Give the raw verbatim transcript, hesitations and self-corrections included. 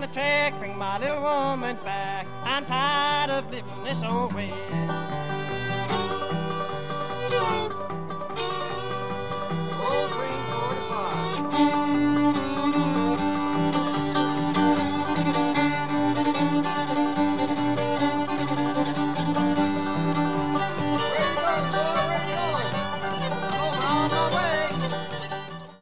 track, bring my little woman back. I'm tired of living this old way.